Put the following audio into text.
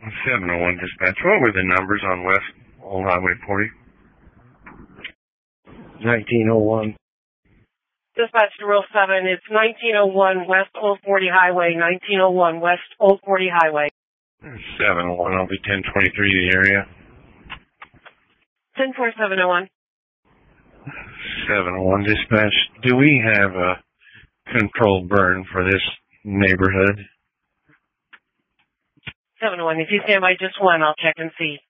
701 dispatch. What were the numbers on West Old Highway 40? 1901. Dispatch to Rural 7, it's 1901 West Old 40 Highway, 1901 West Old 40 Highway. 701, I'll be 1023 the area. 104701. 701 dispatch. Do we have a controlled burn for this neighborhood? 701, if you stand by just one, I'll check and see.